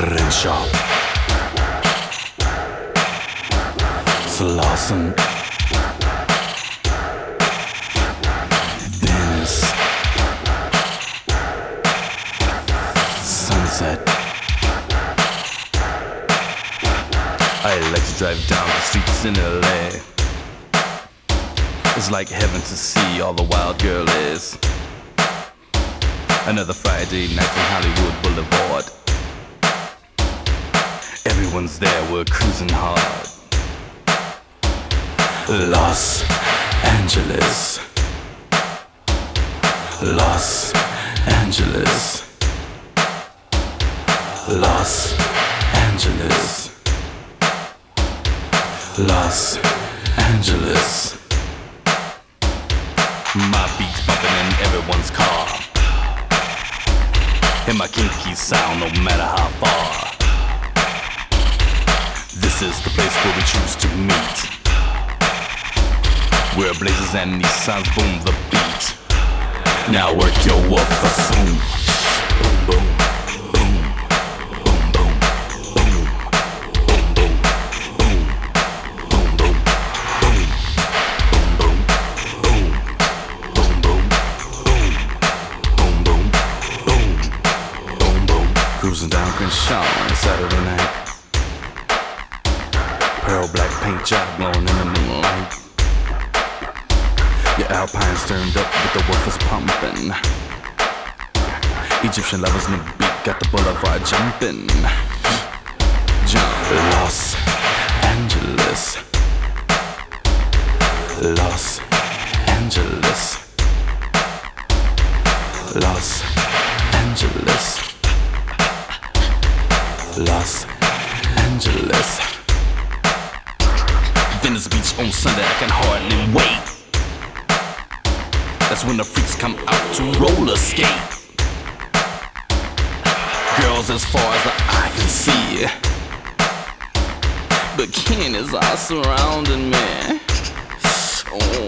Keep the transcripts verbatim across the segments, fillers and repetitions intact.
Crenshaw, Slauson, Venice, Sunset. I like to drive down the streets in L A. It's like heaven to see all the wild girl is. Another Friday night on Hollywood Boulevard. Everyone's there, we're cruising hard. Los Angeles, Los Angeles, Los Angeles, Los Angeles. My beats bumping in everyone's car. And my kinky sound no matter how far. This is the place where we choose to meet, where blazes and Nissans boom the beat. Now work your woofer boom. Boom boom. Cruising down Crenshaw on a Saturday night. Pearl black paint job glowing in the moonlight. Your Alpine's turned up with the woofers pumping. Egyptian lovers in the beat got the boulevard jumping. Jump. Los Angeles, Los Angeles, Los Angeles, Los Angeles. Venice Beach on Sunday, I can hardly wait. That's when the freaks come out to roller skate. Girls as far as the eye can see. Bikinis are surrounding me. Oh.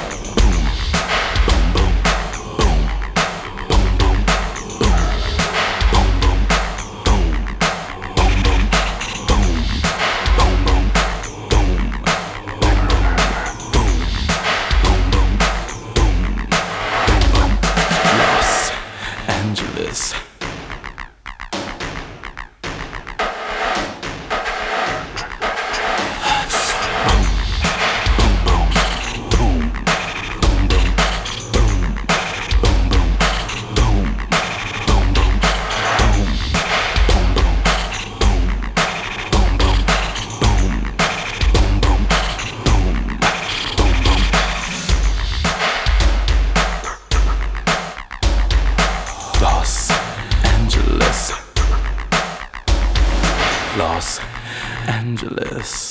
Angeles. Los Angeles, Los Angeles.